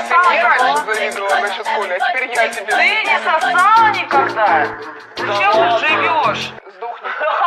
сосала никогда. Завидовала насчет Коли, а теперь я тебе. Ты не сосала никогда? Чем ты живешь? Сдохни.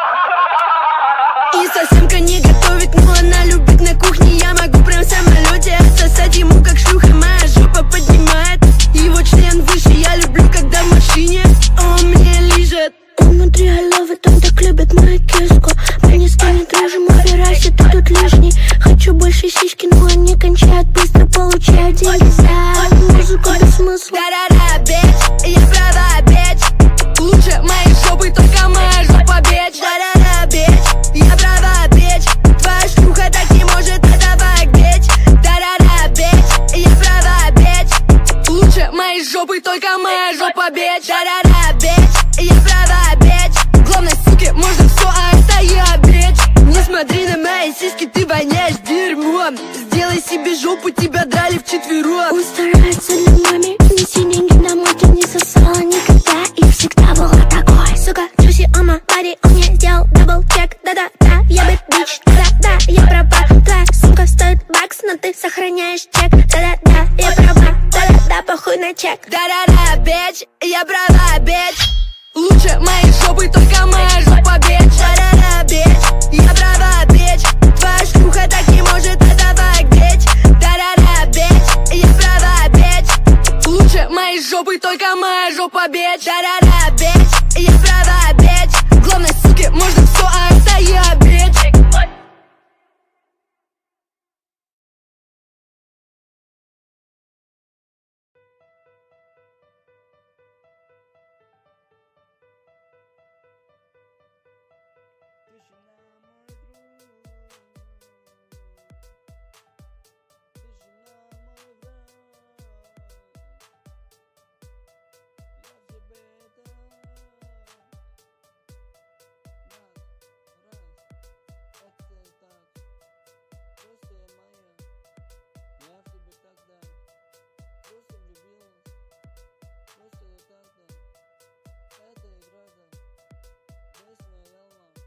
И совсемка не готовит, но она любит на кухне. Я могу прям в самолете отсосать ему, как шлюха. Моя жопа поднимает его член выше. Я люблю, когда в машине он мне лижет. Он внутри головы, он так любит мою киску. Мы ни с кем не дружим, убирайся, ты тут лишний. Хочу больше сиськи, но они кончают быстро. Получаю деньги за музыку без смысла. Да-да-да, бич, я права, бич. Лучше моей жопы только моя жопа, бич. Да-да-да, бич, я права, бич. Твоя шлюха так не может отдавать, бич. Да-да-да, бич, я права, бич. Лучше моей жопы только моя жопа, бич. Да-да-да, бич, я права, бич. Главное, суки, можно все, а это я, бич. Не смотри на мои сиськи, ты воняешь дерьмом. Сделай себе жопу, тебя драли вчетвером. Он старается для маме, неси деньги домой. Ты не сосала никогда и всегда была такой. Сука, Джуси, ома, пари, он мне сделал дабл-чек. Да-да-да, я бы бич, да-да-да, я права. Твоя сумка стоит бакс, но ты сохраняешь чек. Да-да-да, я права, да-да-да, похуй на чек. Да-да-да, бич, я права, бич. Лучше моей жопы только моя жопа, бич. Да-да-да, бич, я права, бич. Твоя шлюха так не может отдавать, бич. Да-да-да, бич, я права, бич. Лучше моей жопы только моя жопа, бич. Да-да-да.